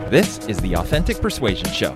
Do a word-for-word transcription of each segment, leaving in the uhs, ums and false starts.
This is the Authentic Persuasion Show.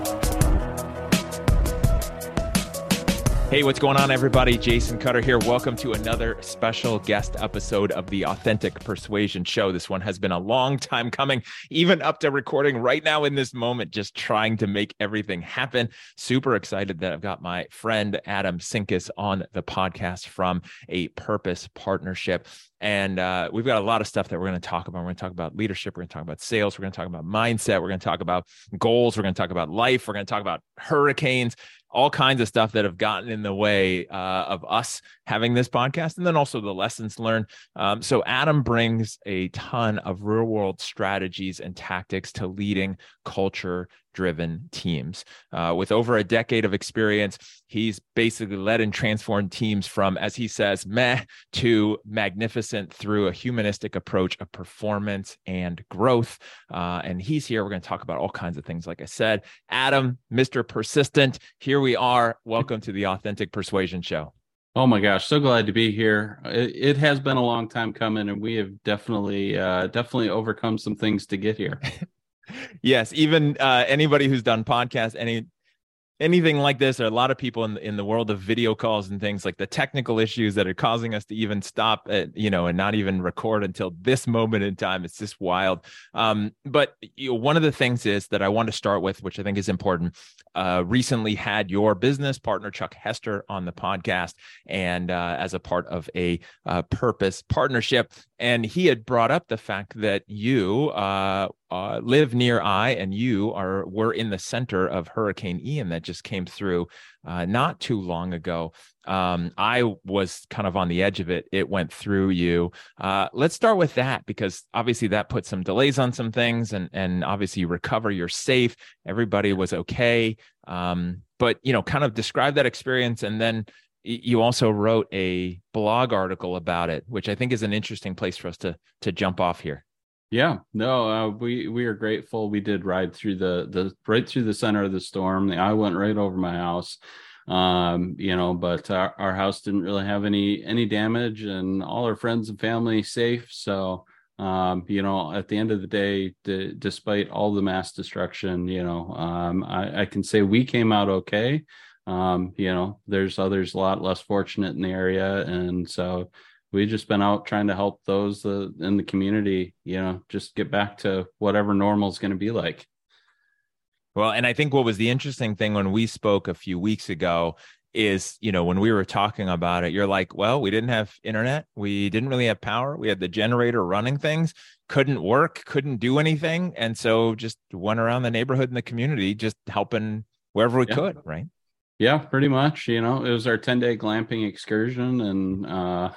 Hey, what's going on, everybody? Jason Cutter here. Welcome to another special guest episode of the Authentic Persuasion Show. This one has been a long time coming, even up to recording right now in this moment, just trying to make everything happen. Super excited that I've got my friend Adam Sinkus on the podcast from A Purpose Partnership. And uh, we've got a lot of stuff that we're going to talk about. We're going to talk about leadership. We're going to talk about sales. We're going to talk about mindset. We're going to talk about goals. We're going to talk about life. We're going to talk about hurricanes, all kinds of stuff that have gotten in the way uh, of us having this podcast, and then also the lessons learned. Um, so Adam brings a ton of real world strategies and tactics to leading culture-driven teams. Uh, with over a decade of experience, he's basically led and transformed teams from, as he says, meh to magnificent through a humanistic approach of performance and growth. Uh, and he's here. We're going to talk about all kinds of things. Like I said, Adam, Mister Persistent, here we are. Welcome to the Authentic Persuasion Show. Oh my gosh, so glad to be here. It, it has been a long time coming, and we have definitely, uh, definitely overcome some things to get here. Yes, even uh, anybody who's done podcasts, any anything like this, there are a lot of people in the, in the world of video calls and things, like the technical issues that are causing us to even stop at, you know, and not even record until this moment in time. It's just wild. Um, but you know, one of the things is that I want to start with, which I think is important. Uh, recently had your business partner, Chuck Hester, on the podcast, and uh, as a part of a uh, purpose partnership. And he had brought up the fact that you uh, uh, live near I, and you are were in the center of Hurricane Ian that just came through uh, not too long ago. Um, I was kind of on the edge of it. It went through you. Uh, let's start with that, because obviously that put some delays on some things, and and obviously you recover, you're safe. Everybody was okay. Um, but, you know, kind of describe that experience. And then you also wrote a blog article about it, which I think is an interesting place for us to to jump off here. Yeah, no, uh, we we are grateful. We did ride through the the right through the center of the storm. The eye went right over my house, um, you know, but our, our house didn't really have any any damage, and all our friends and family safe. So, um, you know, at the end of the day, d- despite all the mass destruction, you know, um, I, I can say we came out okay. Um, you know, there's others a lot less fortunate in the area, and so we've just been out trying to help those uh, in the community, you know, just get back to whatever normal is going to be like. Well, and I think what was the interesting thing when we spoke a few weeks ago is, you know, when we were talking about it, you're like, well, we didn't have internet. We didn't really have power. We had the generator running things, couldn't work, couldn't do anything. And so just went around the neighborhood and the community, just helping wherever we yeah. could, right? Yeah, pretty much. You know, it was our ten-day glamping excursion, and uh,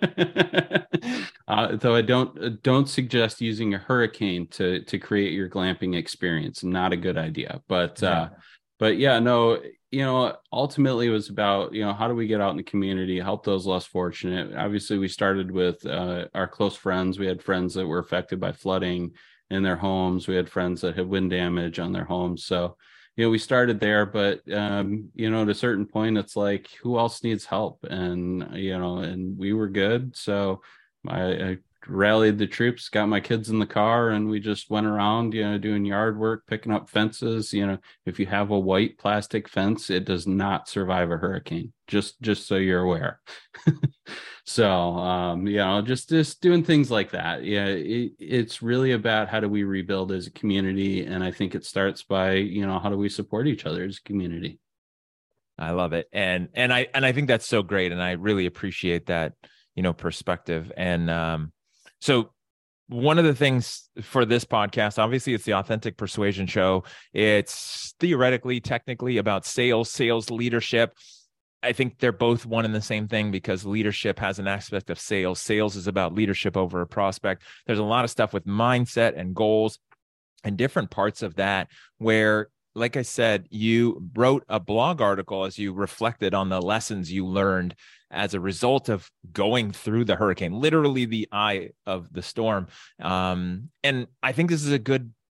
uh, though I don't don't suggest using a hurricane to to create your glamping experience. Not a good idea. But yeah. uh, but yeah, no, you know, ultimately it was about, you know, how do we get out in the community, help those less fortunate. Obviously, we started with uh, our close friends. We had friends that were affected by flooding in their homes. We had friends that had wind damage on their homes. So, you know, we started there, but, um, you know, at a certain point, it's like, who else needs help? And, you know, and we were good. So I, I rallied the troops, got my kids in the car, and we just went around, you know, doing yard work, picking up fences. You know, if you have a white plastic fence, it does not survive a hurricane, just, just so you're aware. So, um, you know, just, just doing things like that. Yeah, it, it's really about how do we rebuild as a community. And I think it starts by, you know, how do we support each other as a community? I love it. And, and I, and I think that's so great. And I really appreciate that, you know, perspective. And, um, so one of the things for this podcast, obviously it's the Authentic Persuasion Show. It's theoretically, technically about sales, sales leadership. I think they're both one and the same thing, because leadership has an aspect of sales. Sales is about leadership over a prospect. There's a lot of stuff with mindset and goals and different parts of that where, like I said, you wrote a blog article as you reflected on the lessons you learned as a result of going through the hurricane, literally the eye of the storm. Um, and I think this is a good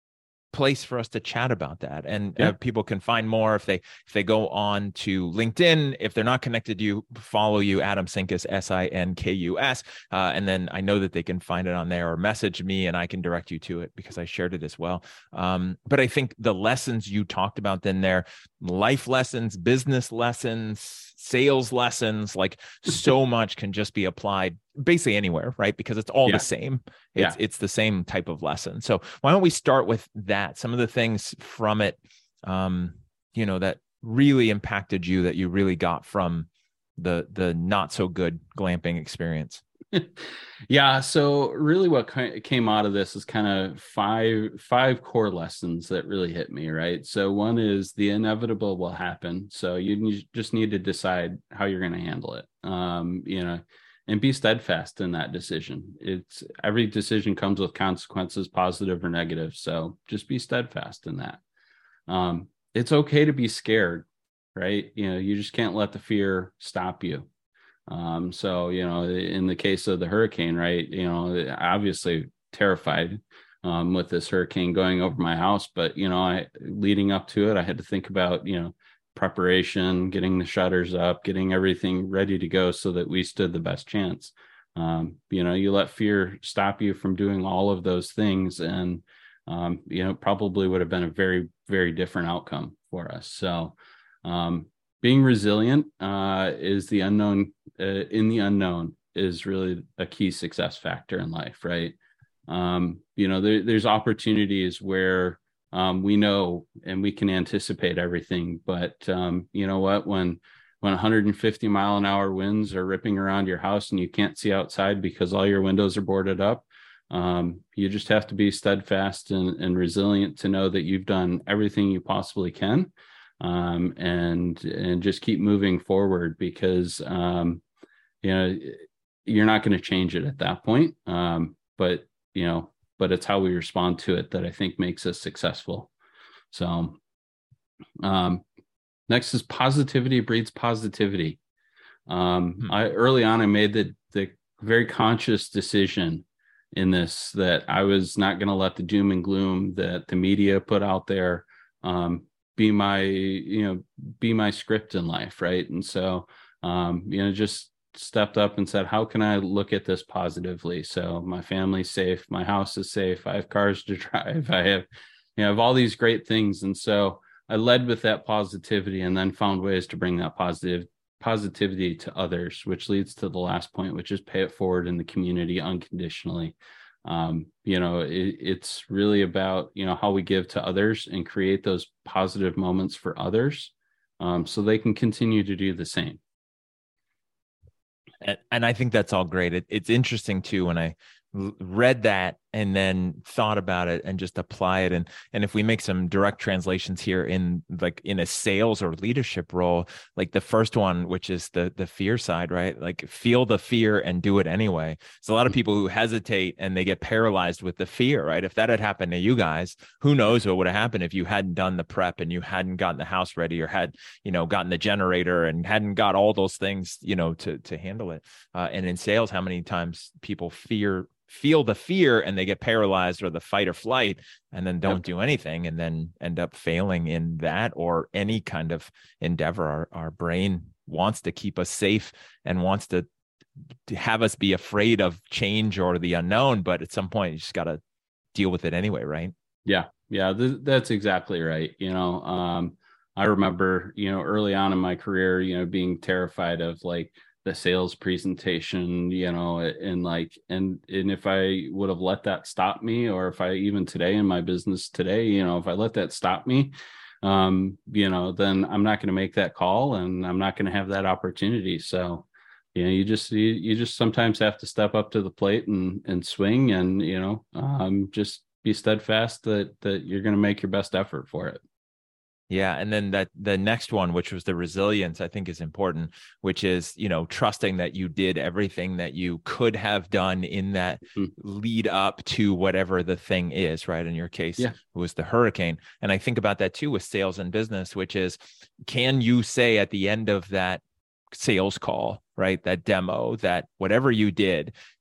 place for us to chat about that. And Yeah. uh, people can find more if they if they go on to LinkedIn. If they're not connected to you, follow you, Adam Sinkus, S I N K U S. Uh, and then I know that they can find it on there, or message me and I can direct you to it because I shared it as well. Um, but I think the lessons you talked about then there, life lessons, business lessons, sales lessons, like so much can just be applied basically anywhere, right? Because it's all Yeah. the same. It's, Yeah. it's the same type of lesson. So why don't we start with that? Some of the things from it, um, you know, that really impacted you, that you really got from the, the not so good glamping experience. Yeah. So really what came out of this is kind of five, five core lessons that really hit me, right? So one is the inevitable will happen. So you just need to decide how you're going to handle it, um, you know, and be steadfast in that decision. It's every decision comes with consequences, positive or negative. So just be steadfast in that. Um, it's okay to be scared, right? You know, you just can't let the fear stop you. Um, so, you know, in the case of the hurricane, right, you know, obviously terrified um, with this hurricane going over my house, but, you know, I leading up to it, I had to think about, you know, preparation, getting the shutters up, getting everything ready to go so that we stood the best chance. Um, you know, you let fear stop you from doing all of those things, and, um, you know, probably would have been a very, very different outcome for us. So, um, being resilient uh, is the unknown uh, in the unknown is really a key success factor in life, right? Um, you know, there, there's opportunities where um, we know and we can anticipate everything, but um, you know what? When when one hundred fifty mile an hour winds are ripping around your house and you can't see outside because all your windows are boarded up, um, you just have to be steadfast and, and resilient to know that you've done everything you possibly can. Um, and, and just keep moving forward, because, um, you know, you're not going to change it at that point. Um, but, you know, but it's how we respond to it that I think makes us successful. So, um, next is positivity breeds positivity. Um, hmm. I, early on, I made the, the very conscious decision in this that I was not going to let the doom and gloom that the media put out there, um, be my, you know, be my script in life. Right. And so, um, you know, just stepped up and said, how can I look at this positively? So my family's safe, my house is safe, I have cars to drive, I have, you know, I have all these great things. And so I led with that positivity and then found ways to bring that positive positivity to others, which leads to the last point, which is pay it forward in the community unconditionally. Um, you know, it, it's really about, you know, how we give to others and create those positive moments for others, um, so they can continue to do the same. And, and I think that's all great. It, it's interesting too, when I read that and then thought about it and just apply it. And, and if we make some direct translations here in like in a sales or leadership role, like the first one, which is the, the fear side, right? Like feel the fear and do it anyway. So a lot of people who hesitate and they get paralyzed with the fear, right? If that had happened to you guys, who knows what would have happened if you hadn't done the prep and you hadn't gotten the house ready, or had, you know, gotten the generator and hadn't got all those things, you know, to, to handle it. Uh, and in sales, how many times people fear feel the fear and they get paralyzed, or the fight or flight, and then don't yep. do anything, and then end up failing in that or any kind of endeavor. Our, our brain wants to keep us safe and wants to, to have us be afraid of change or the unknown. But at some point you just got to deal with it anyway. Right. Yeah. Yeah. Th- that's exactly right. You know, um, I remember, you know, early on in my career, you know, being terrified of like the sales presentation, you know, and like, and, and if I would have let that stop me, or if I, even today in my business today, you know, if I let that stop me, um, you know, then I'm not going to make that call and I'm not going to have that opportunity. So, you know, you just, you, you just sometimes have to step up to the plate and, and swing and, you know, um, just be steadfast that, that you're going to make your best effort for it. Yeah. And then that the next one, which was the resilience, I think is important, which is, you know, trusting that you did everything that you could have done in that mm-hmm. lead up to whatever the thing is, right? In your case, yeah. it was the hurricane. And I think about that too with sales and business, which is, can you say at the end of that sales call, right, that demo, that whatever you did,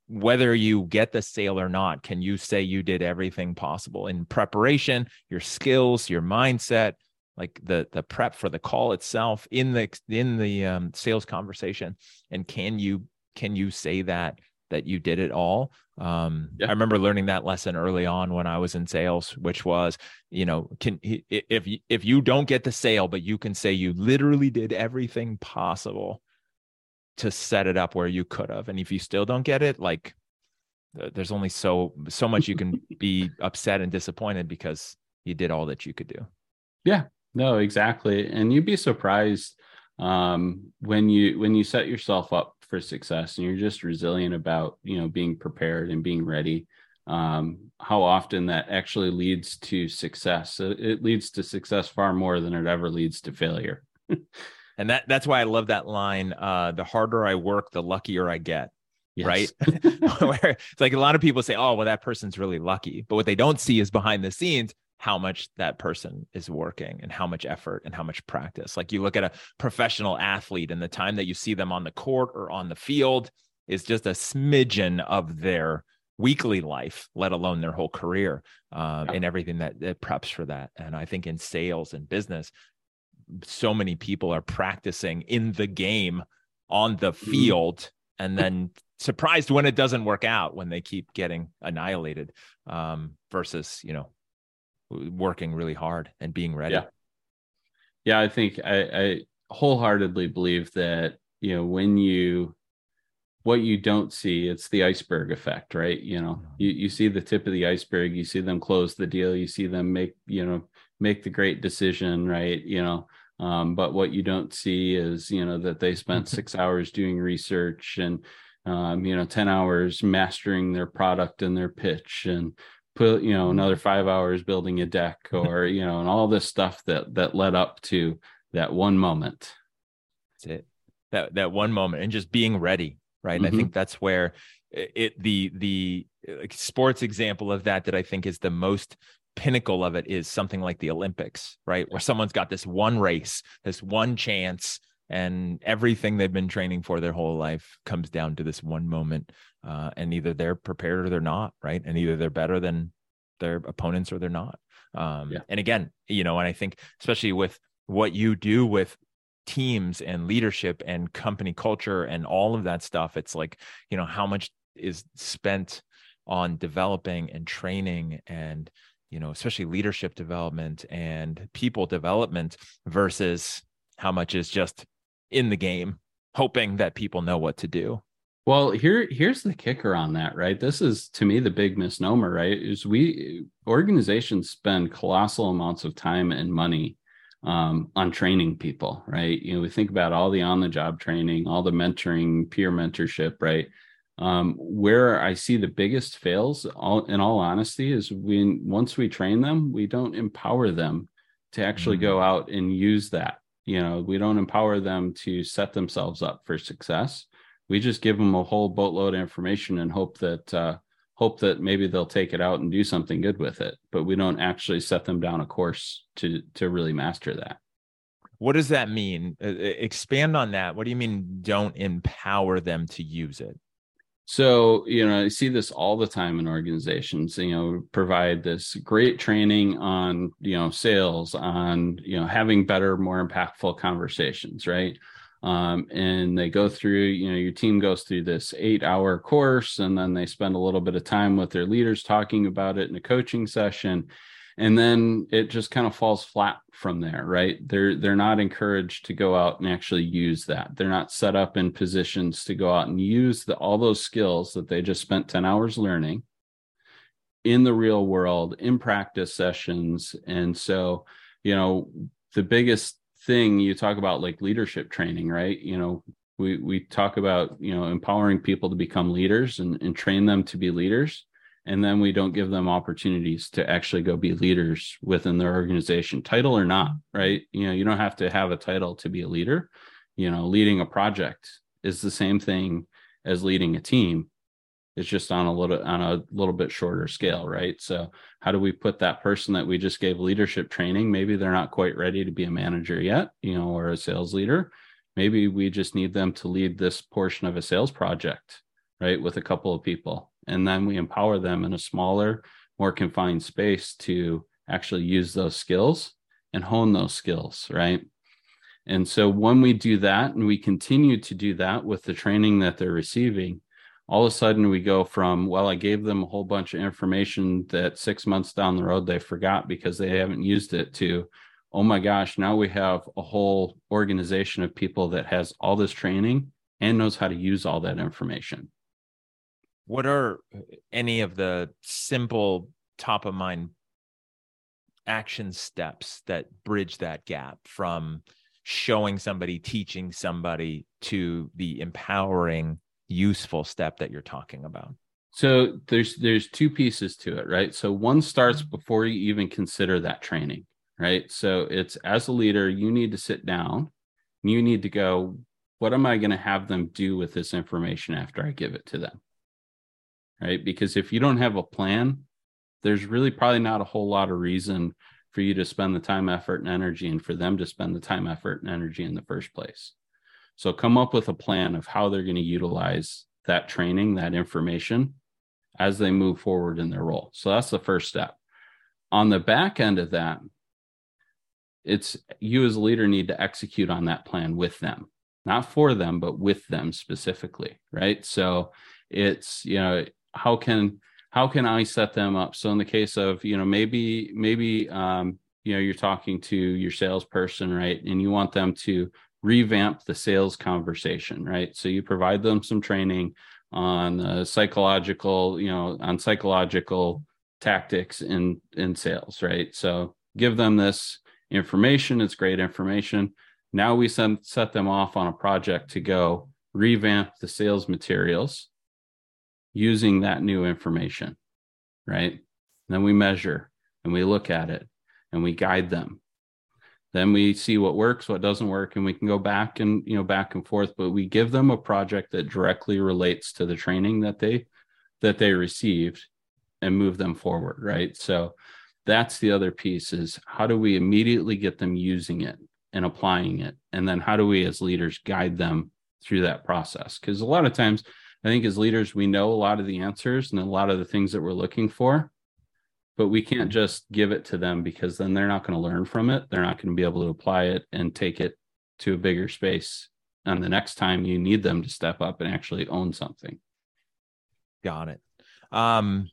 whether you get the sale or not, can you say you did everything possible in preparation, your skills, your mindset, like the the prep for the call itself, in the in the um, sales conversation? And can you can you say that that you did it all? Um, yeah. I remember learning that lesson early on when I was in sales, which was, you know, can if if you don't get the sale, but you can say you literally did everything possible to set it up where you could have. And if you still don't get it, like there's only so so much you can be upset and disappointed because you did all that you could do. Yeah. No, exactly. And you'd be surprised um, when you when you set yourself up for success and you're just resilient about, you know, being prepared and being ready, um, how often that actually leads to success. It, it leads to success far more than it ever leads to failure. And that that's why I love that line. Uh, the harder I work, the luckier I get. Yes. Right. Where it's like a lot of people say, oh, well, that person's really lucky. But what they don't see is behind the scenes, how much that person is working and how much effort and how much practice. Like you look at a professional athlete and the time that you see them on the court or on the field is just a smidgen of their weekly life, let alone their whole career, um, yeah. and everything that, that preps for that. And I think in sales and business, so many people are practicing in the game on the field mm-hmm. and then surprised when it doesn't work out, when they keep getting annihilated, um, versus, you know, working really hard and being ready. Yeah. Yeah. I think I, I wholeheartedly believe that, you know, when you, what you don't see, it's the iceberg effect, right? You know, you, you see the tip of the iceberg, you see them close the deal, you see them make, you know, make the great decision, right? You know, um, but what you don't see is, you know, that they spent six hours doing research and, um, you know, ten hours mastering their product and their pitch, and put, you know, another five hours building a deck, or, you know, and all this stuff that, that led up to that one moment. That's it. That, that one moment, and just being ready. Right. Mm-hmm. And I think that's where it, the, the like sports example of that, that I think is the most pinnacle of it, is something like the Olympics, right? Where someone's got this one race, this one chance, and everything they've been training for their whole life comes down to this one moment. Uh, and either they're prepared or they're not, right? And either they're better than their opponents or they're not. Um, yeah. And again, you know, and I think especially with what you do with teams and leadership and company culture and all of that stuff, it's like, you know, how much is spent on developing and training and, you know, especially leadership development and people development versus how much is just in the game, hoping that people know what to do. Well, here, here's the kicker on that, right? This is, to me, the big misnomer, right? Is we organizations spend colossal amounts of time and money um, on training people, right? You know, we think about all the on-the-job training, all the mentoring, peer mentorship, right? Um, where I see the biggest fails, all, in all honesty, is when once we train them, we don't empower them to actually mm-hmm. go out and use that. You know, we don't empower them to set themselves up for success. We just give them a whole boatload of information and hope that uh, hope that maybe they'll take it out and do something good with it. But we don't actually set them down a course to to really master that. What does that mean? Uh, expand on that. What do you mean don't empower them to use it? So, you know, I see this all the time in organizations, you know, provide this great training on, you know, sales, on, you know, having better, more impactful conversations, right? Um, and they go through, you know, your team goes through this eight hour course, and then they spend a little bit of time with their leaders talking about it in a coaching session. And then it just kind of falls flat from there, right? They're they're not encouraged to go out and actually use that. They're not set up in positions to go out and use the, all those skills that they just spent ten hours learning in the real world, in practice sessions. And so, you know, the biggest thing you talk about, like leadership training, right? You know, we we talk about, you know, empowering people to become leaders and, and train them to be leaders. And then we don't give them opportunities to actually go be leaders within their organization, title or not, right? You know, you don't have to have a title to be a leader. You know, leading a project is the same thing as leading a team. It's just on a little on a little bit shorter scale, right? So how do we put that person that we just gave leadership training? Maybe they're not quite ready to be a manager yet, you know, or a sales leader. Maybe we just need them to lead this portion of a sales project right, with a couple of people. And then we empower them in a smaller, more confined space to actually use those skills and hone those skills, right? And so when we do that, and we continue to do that with the training that they're receiving, all of a sudden we go from, well, I gave them a whole bunch of information that six months down the road they forgot because they haven't used it, to, oh my gosh, now we have a whole organization of people that has all this training and knows how to use all that information. What are any of the simple, top of mind action steps that bridge that gap from showing somebody, teaching somebody, to the empowering, useful step that you're talking about? So there's there's two pieces to it, right? So one starts before you even consider that training, right? So it's, as a leader, you need to sit down and you need to go, what am I going to have them do with this information after I give it to them? Right? Because if you don't have a plan, there's really probably not a whole lot of reason for you to spend the time, effort, and energy, and for them to spend the time, effort, and energy in the first place. So come up with a plan of how they're going to utilize that training, that information, as they move forward in their role. So that's the first step. On the back end of that, it's you as a leader need to execute on that plan with them, not for them, but with them specifically, right? So it's, you know, how can how can I set them up? So in the case of, you know, maybe maybe um, you know, you're talking to your salesperson, right, and you want them to revamp the sales conversation, right? So you provide them some training on uh, psychological, you know, on psychological tactics in in sales, right? So give them this information. It's great information. Now we send, set them off on a project to go revamp the sales materials using that new information, right? And then we measure and we look at it and we guide them. Then we see what works, what doesn't work, and we can go back and, you know, back and forth, but we give them a project that directly relates to the training that they, that they received and move them forward, right? So that's the other piece, is how do we immediately get them using it and applying it? And then how do we as leaders guide them through that process? Because a lot of times, I think as leaders, we know a lot of the answers and a lot of the things that we're looking for, but we can't just give it to them, because then they're not going to learn from it. They're not going to be able to apply it and take it to a bigger space. And the next time you need them to step up and actually own something. Got it. Um,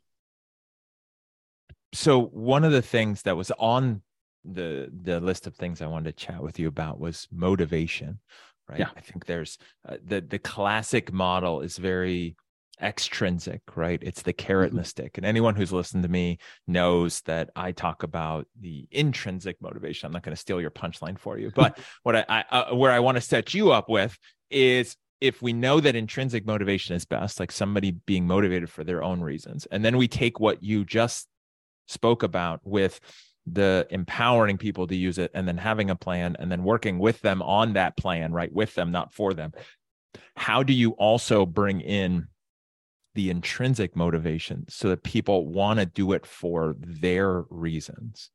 so one of the things that was on the the list of things I wanted to chat with you about was motivation, right? Yeah. I think there's uh, the the classic model is very extrinsic, right? It's the carrot and the stick. And anyone who's listened to me knows that I talk about the intrinsic motivation. I'm not going to steal your punchline for you, but what I, I uh, where I want to set you up with is, if we know that intrinsic motivation is best, like somebody being motivated for their own reasons, and then we take what you just spoke about with the empowering people to use it, and then having a plan, and then working with them on that plan, right? With them, not for them. How do you also bring in the intrinsic motivation so that people want to do it for their reasons?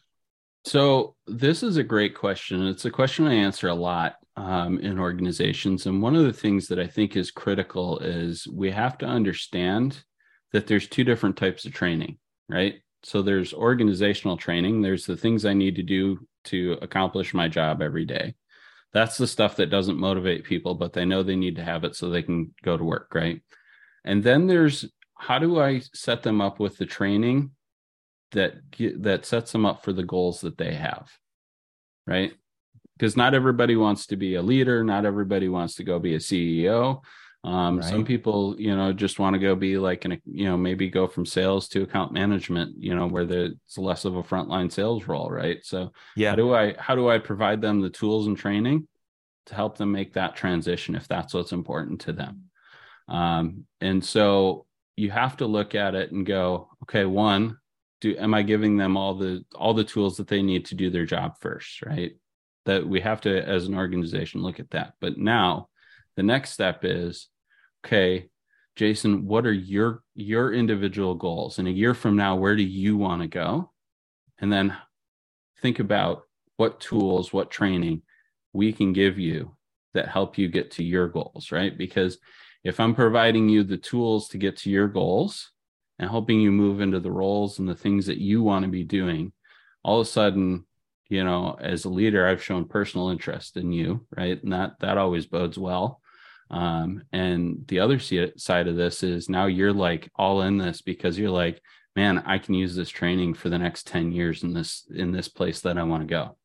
So this is a great question. It's a question I answer a lot um, in organizations. And one of the things that I think is critical is we have to understand that there's two different types of training, right? So there's organizational training. There's the things I need to do to accomplish my job every day. That's the stuff that doesn't motivate people, but they know they need to have it so they can go to work, right? And then there's, how do I set them up with the training that that sets them up for the goals that they have, right? Because not everybody wants to be a leader. Not everybody wants to go be a C E O. Um, right. Some people, you know, just want to go be like, an, you know, maybe go from sales to account management, you know, where it's less of a frontline sales role, right? So yeah, how do I, how do I provide them the tools and training to help them make that transition if that's what's important to them? Um, and so you have to look at it and go, okay, one, do, am I giving them all the, all the tools that they need to do their job first, right? That we have to, as an organization, look at that. But now the next step is, okay, Jason, what are your, your individual goals? And a year from now, where do you want to go? And then think about what tools, what training we can give you that help you get to your goals, right? Because If I'm providing you the tools to get to your goals and helping you move into the roles and the things that you want to be doing, all of a sudden, you know, as a leader, I've shown personal interest in you, right? And that, that always bodes well. Um, and the other side of this is now you're like all in this because you're like, man, I can use this training for the next ten years in this, in this place that I want to go.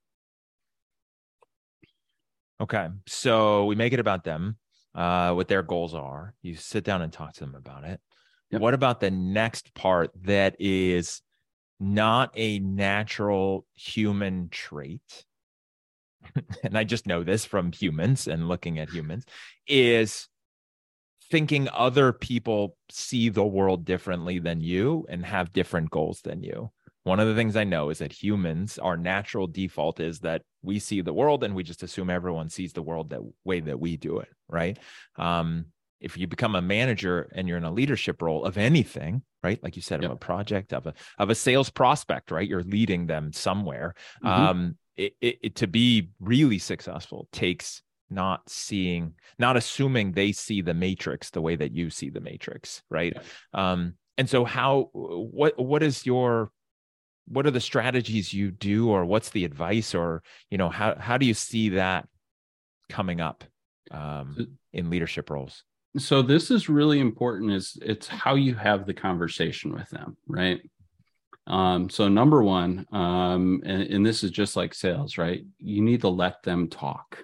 Okay. So we make it about them, uh, what their goals are. You sit down and talk to them about it. Yep. What about the next part that is not a natural human trait? And I just know this from humans and looking at humans, is thinking other people see the world differently than you and have different goals than you. One of the things I know is that humans, our natural default is that we see the world and we just assume everyone sees the world that way that we do it, right? Um, if you become a manager and you're in a leadership role of anything, right? Like you said, yep. of a project, of a of a sales prospect, right? You're leading them somewhere. Mm-hmm. Um, it, it, it to be really successful takes not seeing, not assuming they see the matrix the way that you see the matrix, right? Yeah. Um, and so how, what, what is your, what are the strategies you do, or what's the advice, or, you know, how, how do you see that coming up um, in leadership roles? So this is really important, is it's how you have the conversation with them, right? Um, so number one, um, and, and this is just like sales, right? You need to let them talk.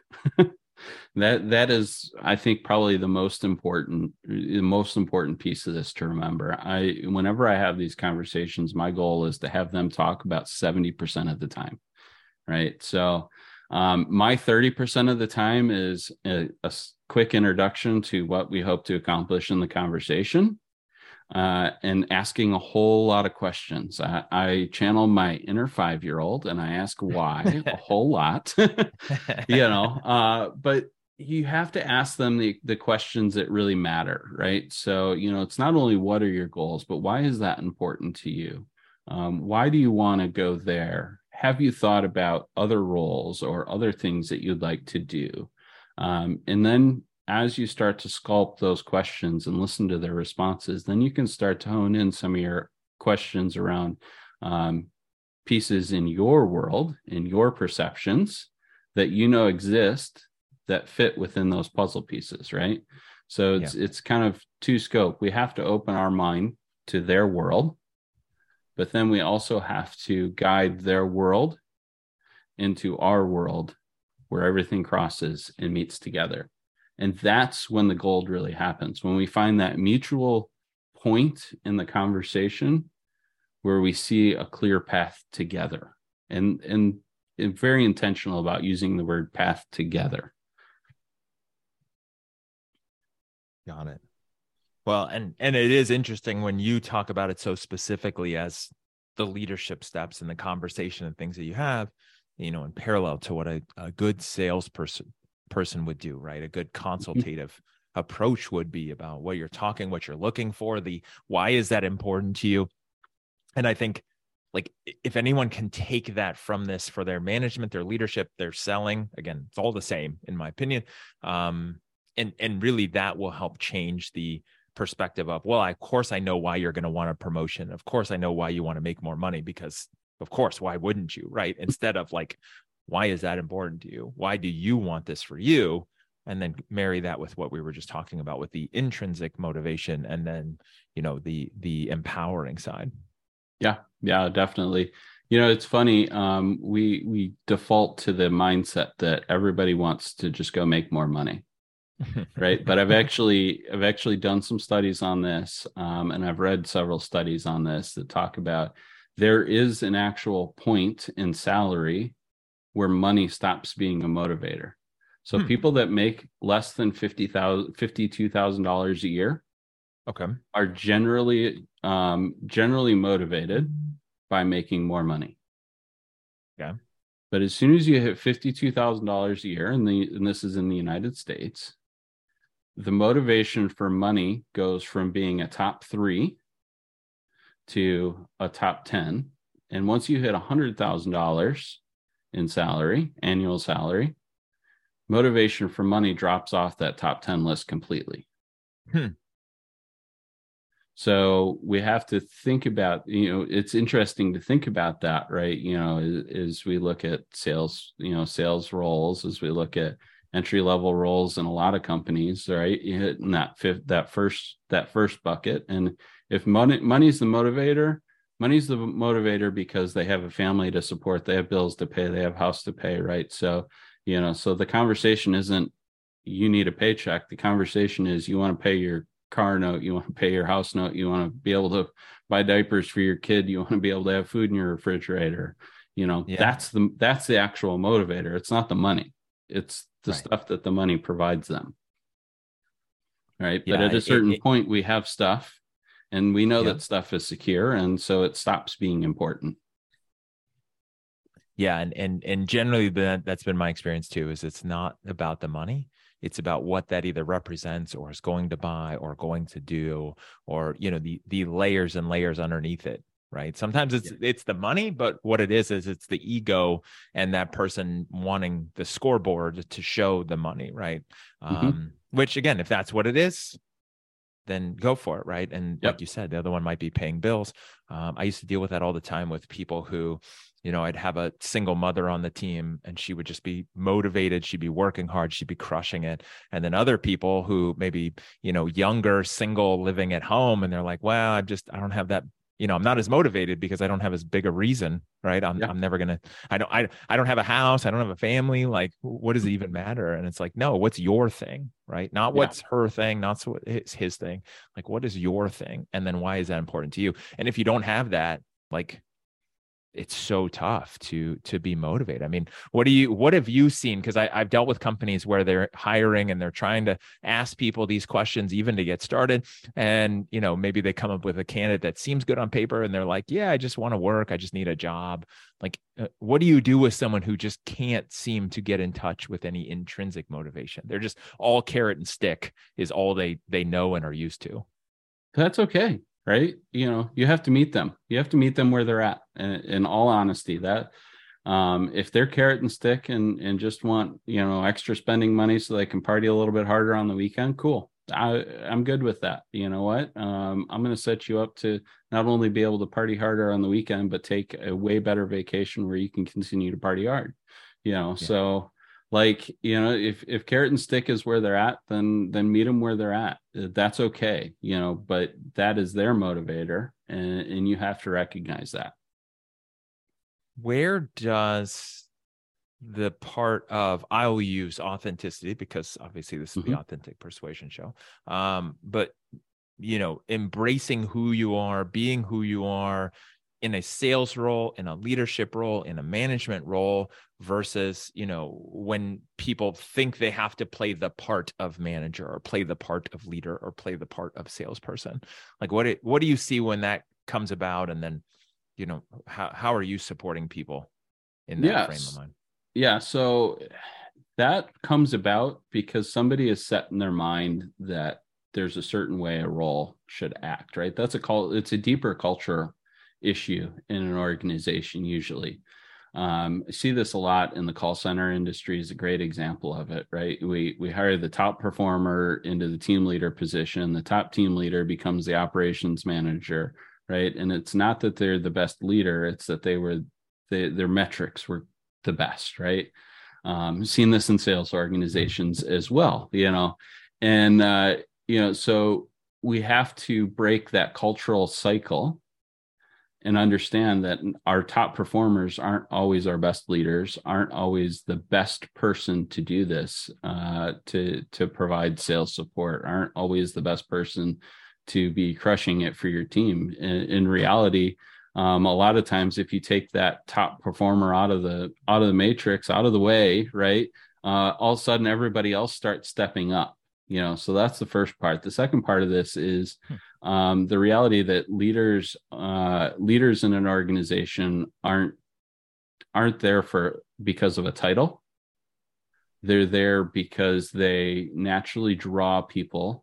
That that is, I think, probably the most important, the most important piece of this to remember. I, whenever I have these conversations, my goal is to have them talk about seventy percent of the time, right? So um, my thirty percent of the time is a, a quick introduction to what we hope to accomplish in the conversation, uh, and asking a whole lot of questions. I, I channel my inner five-year-old and I ask why a whole lot, you know, uh, but you have to ask them the, the questions that really matter, right? So, you know, it's not only what are your goals, but why is that important to you? Um, why do you want to go there? Have you thought about other roles or other things that you'd like to do? Um, and then as you start to sculpt those questions and listen to their responses, then you can start to hone in some of your questions around um, pieces in your world, in your perceptions that you know exist that fit within those puzzle pieces, right? So it's yeah. it's kind of two scope. We have to open our mind to their world, but then we also have to guide their world into our world where everything crosses and meets together. And that's when the gold really happens, when we find that mutual point in the conversation where we see a clear path together. And, and, and very intentional about using the word path together. Got it. Well, and and it is interesting when you talk about it so specifically as the leadership steps and the conversation and things that you have, you know, in parallel to what a, a good salesperson person would do, right? A good consultative mm-hmm. approach would be about what you're talking, what you're looking for, the why is that important to you? And I think, like, if anyone can take that from this for their management, their leadership, their selling, again, it's all the same, in my opinion. Um, and and really that will help change the perspective of, well, I, of course I know why you're going to want a promotion. Of course I know why you want to make more money, because of course, why wouldn't you, right? Instead of like, why is that important to you? Why do you want this for you? And then marry that with what we were just talking about with the intrinsic motivation, and then, you know, the the empowering side. Yeah, yeah, definitely. You know, it's funny. Um, we we default to the mindset that everybody wants to just go make more money. Right. But I've actually I've actually done some studies on this, um, and I've read several studies on this that talk about there is an actual point in salary where money stops being a motivator. So hmm. people that make less than fifty thousand, fifty-two thousand dollars a year, okay, are generally um, generally motivated by making more money. Yeah. But as soon as you hit fifty-two thousand dollars a year, and, the, and this is in the United States, the motivation for money goes from being a top three to a top ten. And once you hit one hundred thousand dollars in salary, annual salary, motivation for money drops off that top ten list completely. Hmm. So we have to think about, you know, it's interesting to think about that, right? You know, as, as we look at sales, you know, sales roles, as we look at entry level roles in a lot of companies, right? You hit in that fifth, that first, that first bucket. And if money, money's the motivator, money's the motivator because they have a family to support, they have bills to pay, they have house to pay, right? So, you know, so the conversation isn't you need a paycheck. The conversation is you want to pay your car note, you want to pay your house note, you want to be able to buy diapers for your kid, you want to be able to have food in your refrigerator. You know, yeah. that's the that's the actual motivator. It's not the money. It's the right. stuff that the money provides them. Right. Yeah, but at a certain it, it, point, we have stuff and we know yeah. that stuff is secure. And so it stops being important. Yeah. And and and generally that, that's been my experience too, is it's not about the money. It's about what that either represents or is going to buy or going to do, or, you know, the the layers and layers underneath it, right? Sometimes it's yeah. it's the money, but what it is, is it's the ego and that person wanting the scoreboard to show the money, right? Mm-hmm. Um, which again, if that's what it is, then go for it, right? And yep. like you said, the other one might be paying bills. Um, I used to deal with that all the time with people who, you know, I'd have a single mother on the team and she would just be motivated. She'd be working hard. She'd be crushing it. And then other people who maybe, you know, younger, single, living at home, and they're like, well, I'm just, I don't have that, you know, I'm not as motivated because I don't have as big a reason, right? I'm, yeah. I'm never going to, I don't, I, I don't have a house. I don't have a family. Like, what does it even matter? And it's like, no, what's your thing, right? Not what's yeah. her thing, not what is his thing. Like, what is your thing? And then why is that important to you? And if you don't have that, like, it's so tough to to be motivated. I mean, what do you what have you seen? Because I've dealt with companies where they're hiring and they're trying to ask people these questions even to get started. And, you know, maybe they come up with a candidate that seems good on paper and they're like, yeah, I just want to work. I just need a job. Like, uh, what do you do with someone who just can't seem to get in touch with any intrinsic motivation? They're just all carrot and stick is all they they know and are used to. That's okay. Right. You know, you have to meet them. You have to meet them where they're at. And in all honesty, that um, if they're carrot and stick and, and just want, you know, extra spending money so they can party a little bit harder on the weekend, cool. I, I'm good with that. You know what? Um, I'm going to set you up to not only be able to party harder on the weekend, but take a way better vacation where you can continue to party hard. You know, yeah. so like, you know, if, if carrot and stick is where they're at, then, then meet them where they're at. That's okay. You know, but that is their motivator and, and you have to recognize that. Where does the part of, I'll use authenticity because obviously this is mm-hmm. the Authentic Persuasion Show. Um, but, you know, embracing who you are, being who you are, in a sales role, in a leadership role, in a management role versus, you know, when people think they have to play the part of manager or play the part of leader or play the part of salesperson. Like what, it, what do you see when that comes about? And then, you know, how, how are you supporting people in that yes. frame of mind? Yeah. So that comes about because somebody is set in their mind that there's a certain way a role should act, right? That's a call. It's a deeper culture issue in an organization usually. Um, I see this a lot in the call center industry is a great example of it, right? We we hire the top performer into the team leader position. The top team leader becomes the operations manager, right? And it's not that they're the best leader, it's that they were, they, their metrics were the best, right? Um, seen this in sales organizations as well, you know, and, uh, you know, so we have to break that cultural cycle and understand that our top performers aren't always our best leaders, aren't always the best person to do this, uh, to, to provide sales support, aren't always the best person to be crushing it for your team. In, in reality, um, a lot of times, if you take that top performer out of the, out of the matrix, out of the way, right, uh, all of a sudden everybody else starts stepping up. You know, so that's the first part. The second part of this is um, the reality that leaders, uh, leaders in an organization aren't aren't there for because of a title. They're there because they naturally draw people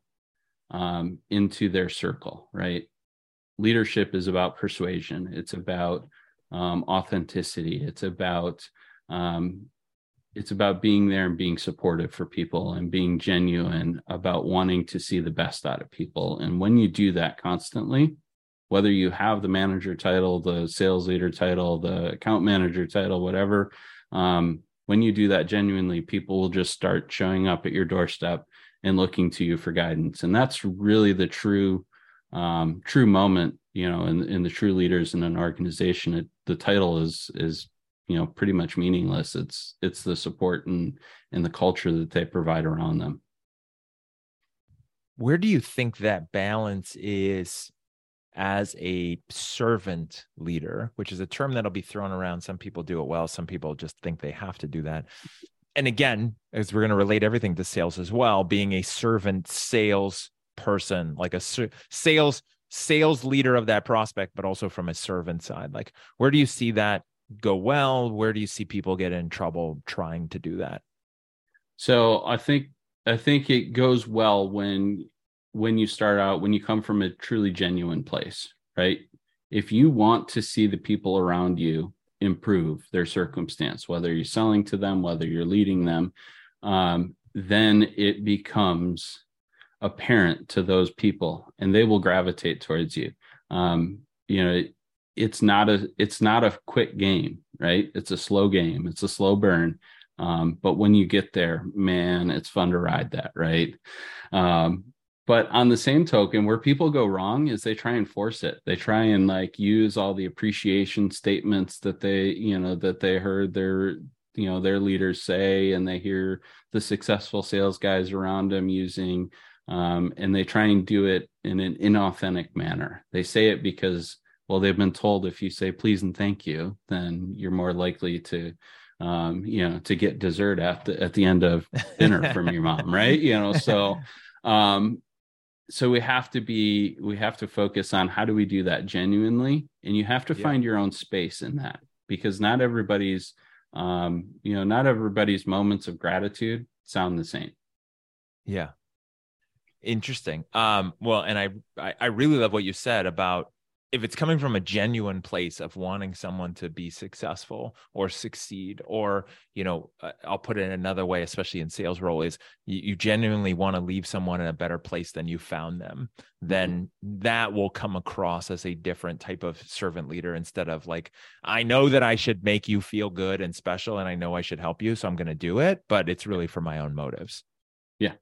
um, into their circle. Right? Leadership is about persuasion. It's about um, authenticity. It's about um, it's about being there and being supportive for people and being genuine about wanting to see the best out of people. And when you do that constantly, whether you have the manager title, the sales leader title, the account manager title, whatever, um, when you do that genuinely, people will just start showing up at your doorstep and looking to you for guidance. And that's really the true, um, true moment, you know, in, in the true leaders in an organization. It, the title is, is, you know, pretty much meaningless. It's, it's the support and, and the culture that they provide around them. Where do you think that balance is as a servant leader, which is a term that'll be thrown around? Some people do it well. Some people just think they have to do that. And again, as we're going to relate everything to sales as well, being a servant sales person, like a sales, sales leader of that prospect, but also from a servant side, like where do you see that go well? Where do you see people get in trouble trying to do that? So I think, I think it goes well when, when you start out, when you come from a truly genuine place, right? If you want to see the people around you improve their circumstance, whether you're selling to them, whether you're leading them, um, then it becomes apparent to those people and they will gravitate towards you. Um, you know, it's not a, it's not a quick game, right? It's a slow game. It's a slow burn. Um, but when you get there, man, it's fun to ride that, right? Um, But on the same token, where people go wrong is they try and force it. They try and like use all the appreciation statements that they, you know, that they heard their, you know, their leaders say, and they hear the successful sales guys around them using, um, and they try and do it in an inauthentic manner. They say it because, well, they've been told if you say please and thank you, then you're more likely to, um, you know, to get dessert at the at the end of dinner from your mom, right? You know, so. Um, So we have to be, we have to focus on how do we do that genuinely? And you have to Yeah. find your own space in that, because not everybody's, um, you know, not everybody's moments of gratitude sound the same. Yeah. Interesting. Um, well, and I, I, I really love what you said about if it's coming from a genuine place of wanting someone to be successful or succeed, or, you know, I'll put it in another way, especially in sales role, is you, you genuinely want to leave someone in a better place than you found them, then that will come across as a different type of servant leader, instead of like, I know that I should make you feel good and special, and I know I should help you, so I'm going to do it, but it's really for my own motives. Yeah.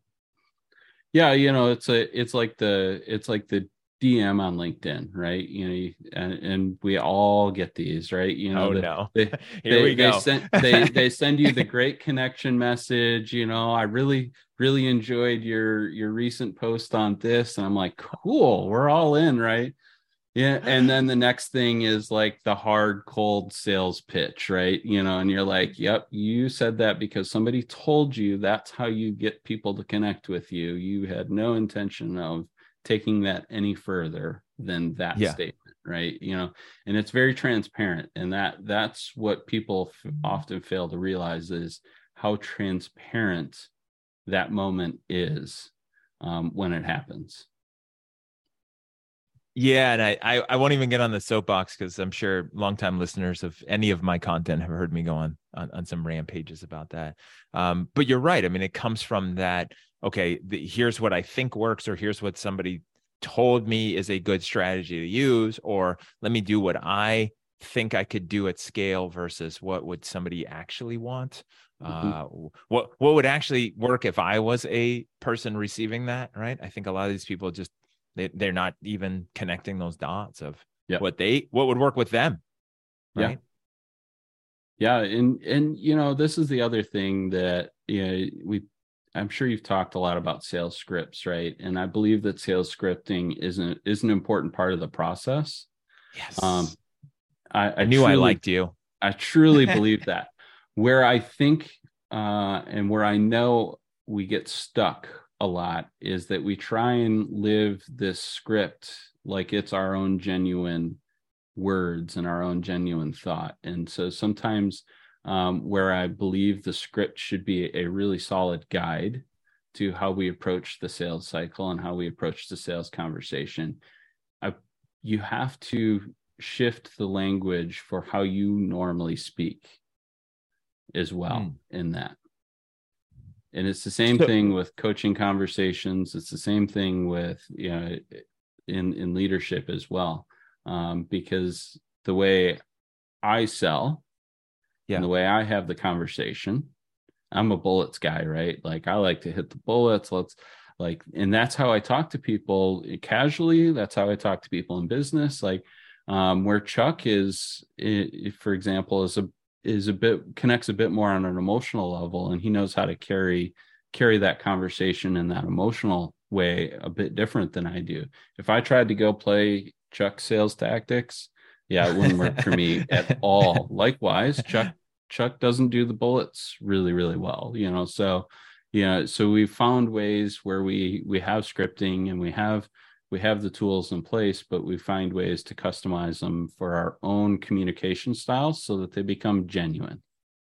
Yeah. You know, it's a, it's like the, it's like the D M on LinkedIn, right? You know, and, and we all get these, right? You know, oh the, no, they, here they, we go. They send, they, they send you the great connection message. You know, I really, really enjoyed your, your recent post on this. And I'm like, cool, we're all in, right? Yeah. And then the next thing is like the hard, cold sales pitch, right? You know, and you're like, yep, you said that because somebody told you that's how you get people to connect with you. You had no intention of taking that any further than that yeah. statement, right? You know, and it's very transparent, and that that's what people f- often fail to realize is how transparent that moment is um, when it happens. Yeah, and I, I I won't even get on the soapbox, because I'm sure longtime listeners of any of my content have heard me go on on, on some rampages about that. Um, but you're right. I mean, it comes from that. Okay, the, here's what I think works, or here's what somebody told me is a good strategy to use, or let me do what I think I could do at scale versus what would somebody actually want. Uh, what what would actually work if I was a person receiving that, right? I think a lot of these people just they they're not even connecting those dots of yep. what they what would work with them, right? Yeah, yeah, and and you know, this is the other thing that you know, we I'm sure you've talked a lot about sales scripts, right? And I believe that sales scripting is an is an important part of the process. Yes. Um, I, I, I knew truly, I liked you. I truly believe that. Where I think uh, and where I know we get stuck a lot is that we try and live this script like it's our own genuine words and our own genuine thought. And so sometimes um, where I believe the script should be a really solid guide to how we approach the sales cycle and how we approach the sales conversation, I, you have to shift the language for how you normally speak. as well Mm. in that. And it's the same So, thing with coaching conversations. It's the same thing with, you know, in, in leadership as well. Um, because the way I sell yeah. and the way I have the conversation, I'm a bullets guy, right? Like I like to hit the bullets. Let's like, and that's how I talk to people casually. That's how I talk to people in business. Like, um, where Chuck is, i- for example, is a is a bit connects a bit more on an emotional level, and he knows how to carry carry that conversation in that emotional way a bit different than I do. If I tried to go play Chuck's sales tactics, yeah, it wouldn't work for me at all. Likewise, Chuck Chuck doesn't do the bullets really, really well, you know. So, yeah, so we've found ways where we we have scripting and we have we have the tools in place, but we find ways to customize them for our own communication styles so that they become genuine.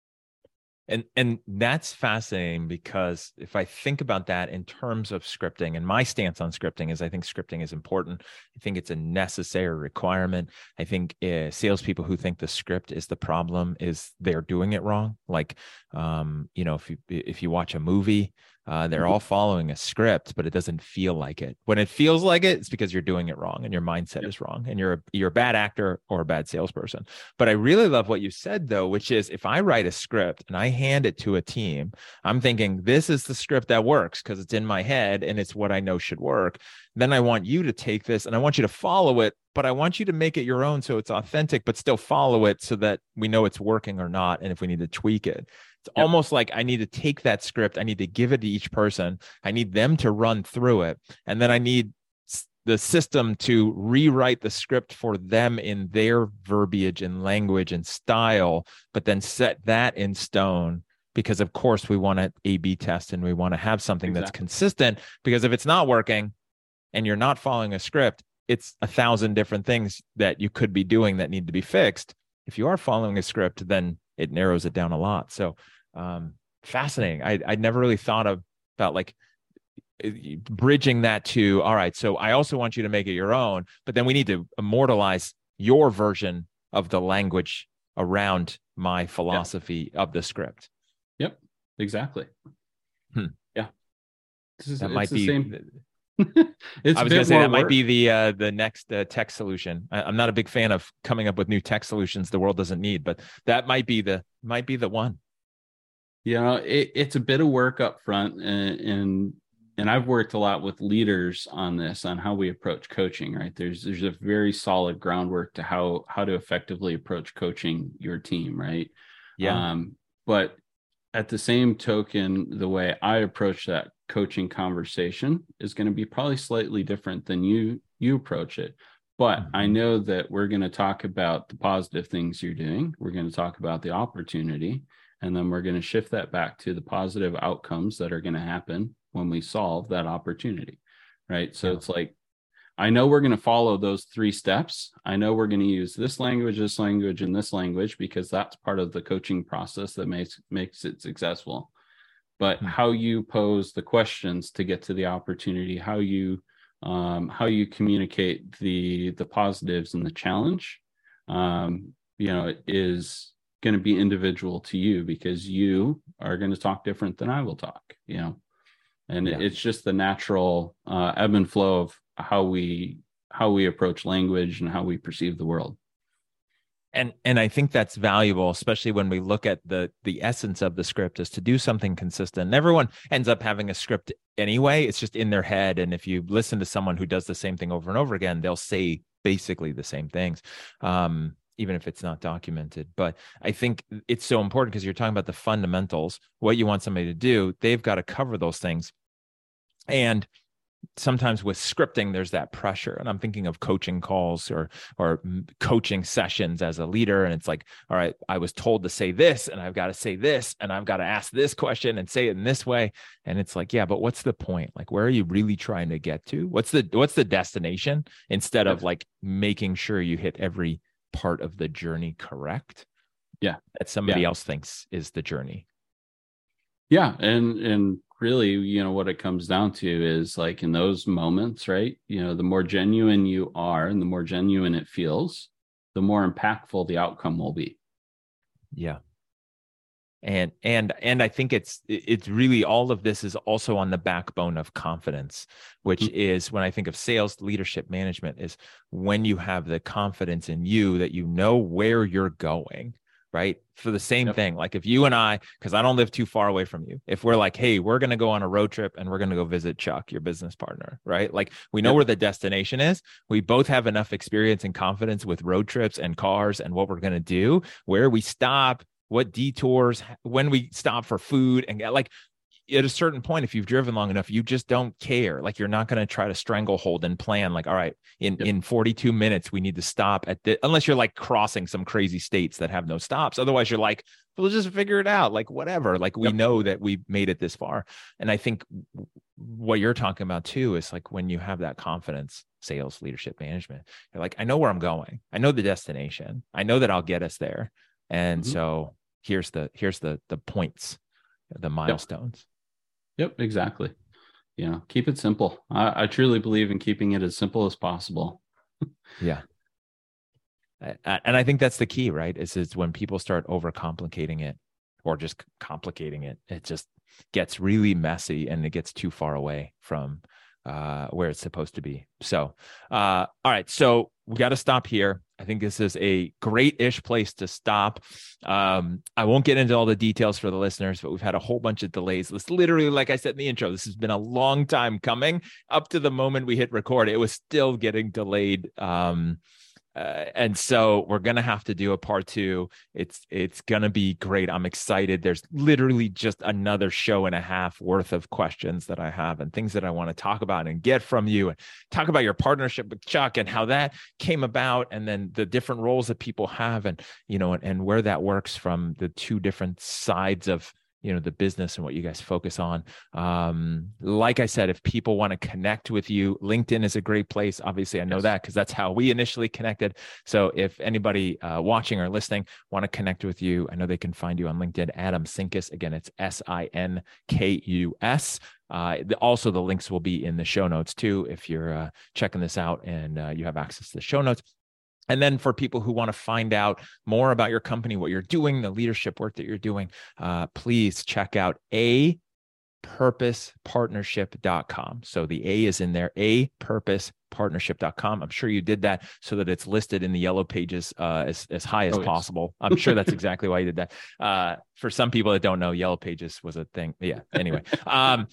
And and that's fascinating, because if I think about that in terms of scripting, and my stance on scripting is I think scripting is important. I think it's a necessary requirement. I think uh, salespeople who think the script is the problem is they're doing it wrong. Like, um, you know, if you if you watch a movie, uh, they're all following a script, but it doesn't feel like it. When it feels like it, it's because you're doing it wrong and your mindset Yep. is wrong, and you're a, you're a bad actor or a bad salesperson. But I really love what you said, though, which is if I write a script and I hand it to a team, I'm thinking this is the script that works because it's in my head and it's what I know should work. Then I want you to take this and I want you to follow it, but I want you to make it your own so it's authentic, but still follow it so that we know it's working or not. And if we need to tweak it, it's Yep. almost like I need to take that script. I need to give it to each person. I need them to run through it. And then I need the system to rewrite the script for them in their verbiage and language and style, but then set that in stone, because of course we want to A B test and we want to have something Exactly. that's consistent, because if it's not working and you're not following a script, it's a thousand different things that you could be doing that need to be fixed. If you are following a script, then it narrows it down a lot. So um, fascinating. I, I'd never really thought of, about like bridging that to, all right, so I also want you to make it your own, but then we need to immortalize your version of the language around my philosophy yep. of the script. Yep, exactly. Hmm. Yeah. This is, that might be same. It's I was going to say that work. might be the uh, the next uh, tech solution. I, I'm not a big fan of coming up with new tech solutions the world doesn't need, but that might be the might be the one. You know, it, it's a bit of work up front, and, and and I've worked a lot with leaders on this, on how we approach coaching. Right, there's there's a very solid groundwork to how how to effectively approach coaching your team. Right. Yeah. Um, but at the same token, the way I approach that coaching conversation is going to be probably slightly different than you you approach it. But mm-hmm. I know that we're going to talk about the positive things you're doing. We're going to talk about the opportunity, and then we're going to shift that back to the positive outcomes that are going to happen when we solve that opportunity. Right. So yeah. It's like, I know we're going to follow those three steps. I know we're going to use this language, this language, and this language, because that's part of the coaching process that makes makes it successful. But mm-hmm. how you pose the questions to get to the opportunity, how you um, how you communicate the the positives and the challenge, um, you know, is going to be individual to you, because you are going to talk different than I will talk. You know, and yeah. it's just the natural uh, ebb and flow of how we how we approach language and how we perceive the world. And and I think that's valuable, especially when we look at the the essence of the script is to do something consistent. And everyone ends up having a script anyway. It's just in their head. And if you listen to someone who does the same thing over and over again, they'll say basically the same things, um, even if it's not documented. But I think it's so important because you're talking about the fundamentals, what you want somebody to do. They've got to cover those things. And sometimes with scripting, there's that pressure. And I'm thinking of coaching calls or or coaching sessions as a leader. And it's like, all right, I was told to say this, and I've got to say this, and I've got to ask this question and say it in this way. And it's like, yeah, but what's the point? Like, where are you really trying to get to? What's the what's the destination, instead of like making sure you hit every part of the journey correct? Yeah. That somebody yeah. else thinks is the journey. Yeah. And and really, you know, what it comes down to is like in those moments, right? You know, the more genuine you are and the more genuine it feels, the more impactful the outcome will be. Yeah. And and and I think it's it's really all of this is also on the backbone of confidence, which mm-hmm. is when I think of sales, leadership, management, is when you have the confidence in you that you know where you're going, right? For the same yep. thing, like if you and I, because I don't live too far away from you, if we're like, hey, we're going to go on a road trip and we're going to go visit Chuck, your business partner, right? Like we know yep. where the destination is. We both have enough experience and confidence with road trips and cars and what we're going to do, where we stop, what detours, when we stop for food, and like at a certain point, if you've driven long enough, you just don't care. Like you're not going to try to stranglehold and plan like, all right, in, yep. in forty-two minutes, we need to stop at the, unless you're like crossing some crazy states that have no stops. Otherwise you're like, we'll just figure it out. Like whatever, like we yep. know that we've made it this far. And I think what you're talking about too, is like when you have that confidence, sales, leadership, management, you're like, I know where I'm going. I know the destination. I know that I'll get us there. And mm-hmm. so here's the, here's the, the points, the milestones. Yep, exactly. You know, keep it simple. I, I truly believe in keeping it as simple as possible. Yeah. And I think that's the key, right? Is, is when people start overcomplicating it or just complicating it, it just gets really messy and it gets too far away from uh, where it's supposed to be. So, uh, all right. So we got to stop here. I think this is a great-ish place to stop. Um, I won't get into all the details for the listeners, but we've had a whole bunch of delays. This literally, like I said in the intro, this has been a long time coming. Up to the moment we hit record, it was still getting delayed. Um, Uh, and so we're going to have to do a part two. It's, it's going to be great. I'm excited. There's literally just another show and a half worth of questions that I have and things that I want to talk about and get from you, and talk about your partnership with Chuck and how that came about, and then the different roles that people have, and, you know, and, and where that works from the two different sides of, you know, the business and what you guys focus on. Um, like I said, if people want to connect with you, LinkedIn is a great place. Obviously, I know yes. that because that's how we initially connected. So if anybody uh, watching or listening want to connect with you, I know they can find you on LinkedIn, Adam Sinkus. Again, it's S I N K U S. Uh, the, also, the links will be in the show notes too, if you're uh, checking this out and uh, you have access to the show notes. And then for people who want to find out more about your company, what you're doing, the leadership work that you're doing, uh, please check out a purpose partnership dot com. So the A is in there, a purpose partnership dot com. I'm sure you did that so that it's listed in the yellow pages uh, as, as high as oh, possible. Yes. I'm sure that's exactly why you did that. Uh, for some people that don't know, yellow pages was a thing. Yeah. Anyway, um,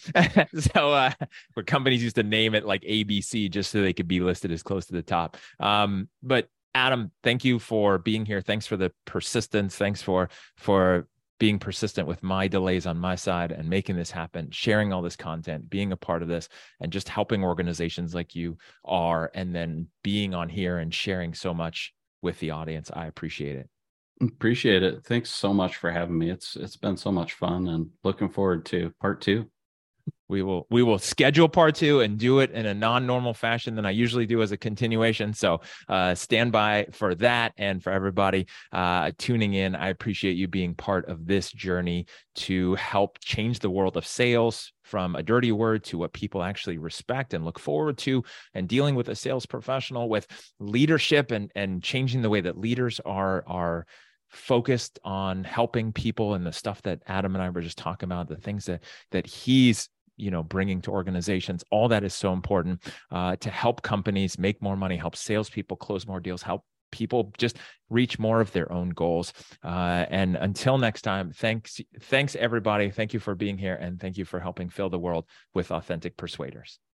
so uh, where companies used to name it like A B C just so they could be listed as close to the top. Um, but Adam, thank you for being here. Thanks for the persistence. Thanks for, for being persistent with my delays on my side and making this happen, sharing all this content, being a part of this, and just helping organizations like you are, and then being on here and sharing so much with the audience. I appreciate it. Appreciate it. Thanks so much for having me. It's, it's been so much fun, and looking forward to part two. We will we will schedule part two and do it in a non-normal fashion than I usually do as a continuation. So uh, stand by for that. And for everybody uh, tuning in, I appreciate you being part of this journey to help change the world of sales from a dirty word to what people actually respect and look forward to, and dealing with a sales professional, with leadership, and, and changing the way that leaders are are focused on helping people, and the stuff that Adam and I were just talking about, the things that that he's you know, bringing to organizations. All that is so important uh, to help companies make more money, help salespeople close more deals, help people just reach more of their own goals. Uh, and until next time, thanks, thanks everybody. Thank you for being here, and thank you for helping fill the world with authentic persuaders.